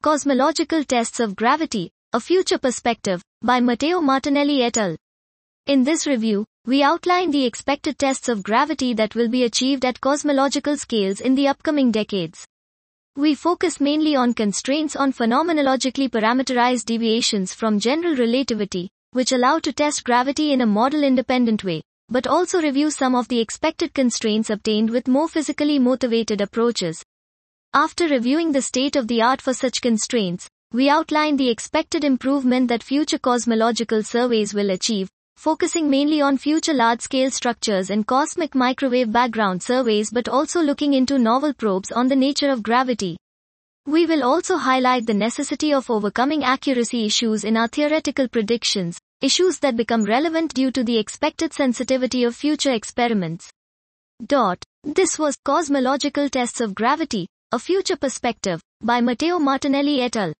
Cosmological Tests of Gravity, A Future Perspective, by Matteo Martinelli et al. In this review, we outline the expected tests of gravity that will be achieved at cosmological scales in the upcoming decades. We focus mainly on constraints on phenomenologically parameterized deviations from general relativity, which allow to test gravity in a model-independent way, but also review some of the expected constraints obtained with more physically motivated approaches. After reviewing the state of the art for such constraints, we outline the expected improvement that future cosmological surveys will achieve, focusing mainly on future large-scale structures and cosmic microwave background surveys, but also looking into novel probes on the nature of gravity. We will also highlight the necessity of overcoming accuracy issues in our theoretical predictions, issues that become relevant due to the expected sensitivity of future experiments. This was Cosmological Tests of Gravity, A Future Perspective, by Matteo Martinelli et al.